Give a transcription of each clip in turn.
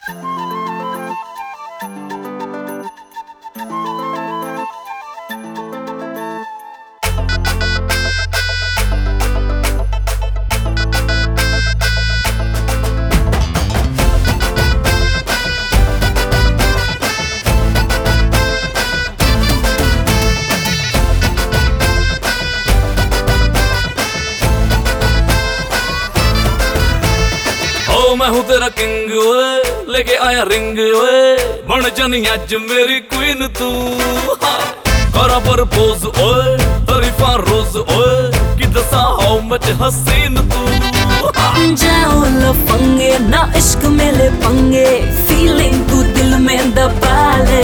मैं हूँ तेरा किंग ओए, लेके आया रिंग ओए, बन जानी अज मेरी क्वीन तू। करा प्रपोज ओए, तरीफा रोज ओए, कि दसा हाउ मच हसीन तू। जाओ लफंगे ना इश्क में ले पंगे, फीलिंग तू दिल में दबा ले।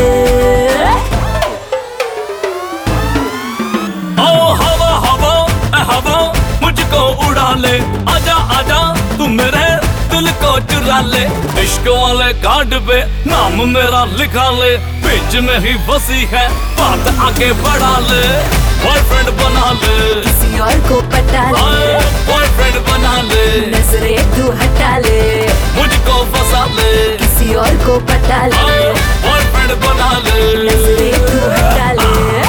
ओ हवा हवा ए हवा मुझको उड़ा ले, आजा आजा तू मेरे दिल को चुरा ले। इश्क वाले कार्ड पे नाम मेरा लिखा ले, बीच में ही बसी है बात आगे बढ़ा ले। बॉयफ्रेंड बना ले, किसी और को पटा ले, बॉयफ्रेंड बना ले, नजरें तू हटा ले, मुझको फंसा ले, किसी और को पटा ले, बॉयफ्रेंड बना ले, नजरें तू हटा ले।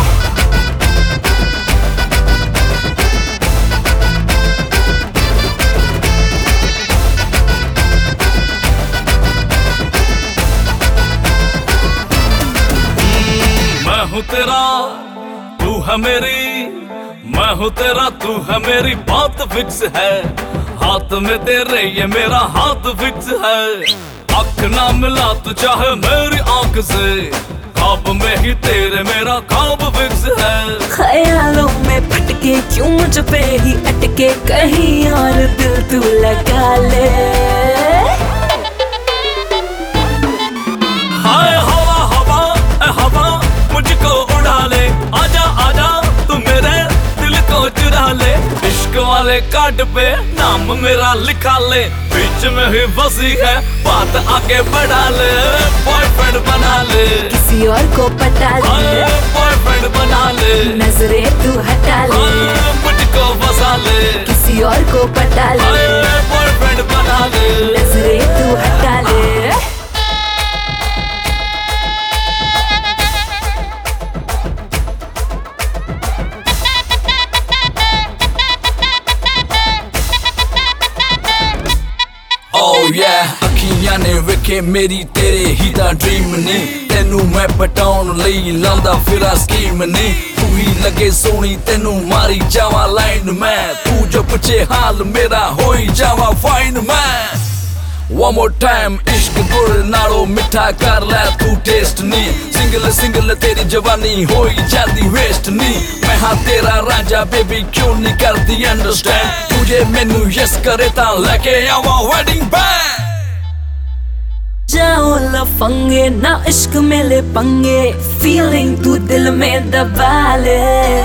मैं हूँ तेरा तू है मेरी, मैं हूँ तेरा तू है मेरी, बात फिक्स है। हाथ में तेरे ये मेरा हाथ फिक्स है। आँख ना मिला तू चाहे मेरी आँख से, ख्वाब में ही तेरे मेरा ख्वाब फिक्स है। ख्यालों में भटके क्यों मुझ पे ही अटके, कहीं और दिल तू लगा ले। हाय हवा हवा ए हवा मुझको उड़ा ले, आजा आजा तू मेरे दिल को चुरा ले। इश्क वाले कार्ड पे नाम मेरा लिखा ले, बीच में ही बसी है बात आगे बढ़ा ले। बॉयफ्रेंड बना ले, किसी और को पटा ले, बॉयफ्रेंड बना ले, नजरें तू हटा ले, मुझको फंसा ले, किसी और को पटा ले, बॉयफ्रेंड बना ले, नजरें तू हटा ले। Oh yeah, अखियां ने वेखे मेरी तेरे ही दा ड्रीम ने, तेनू मैं पटाउन लई लांदा फिरा स्कीम ने। तू ही लगे सोनी तेनू मारी जावा लाइन में, तू जो पूछे हाल मेरा होई जावा फाइन मैं। One more time इश्क गुड़ नालों मिठा कर ले तू टेस्ट नी, सिंगल सिंगल तेरी जवानी होई जाती वेस्ट नी। मैं हाँ तेरा राजा बेबी क्यों नहीं करती अंडरस्टैंड, तुझे मैनू यस करे ता लेके आवा वेडिंग बैंड। जाओ लफंगे ना इश्क में ले पंगे, फीलिंग तू दिल में दबा ले।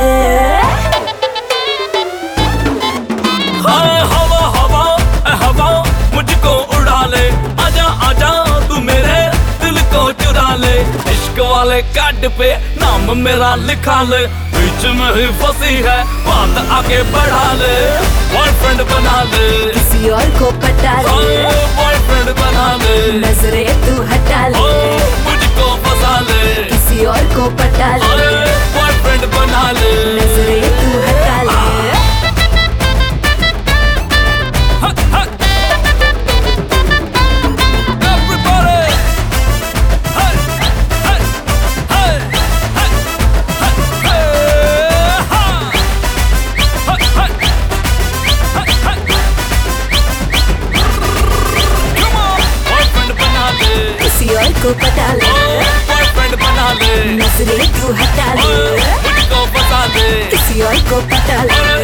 हाय हवा हवा ए हवा मुझको उड़ा ले, आजा आजा तू मेरे दिल को चुरा ले। इश्क वाले कार्ड पे नाम मेरा लिखा ले, बीच में ही फंसी है बात आगे बढ़ा ले। बॉयफ्रेंड बना ले, किसी और को पटा ले, बॉयफ्रेंड बना ले, नजरें तू हटा ले, मुझको फंसा ले, किसी और को पटा ले, बॉयफ्रेंड बना ले, नजरें तू हटा ले। किसी और को पटा ले, बॉयफ्रेंड बना ले, नजरें तू हटा ले, मुझको फंसा ले, किसी और को पटा ले।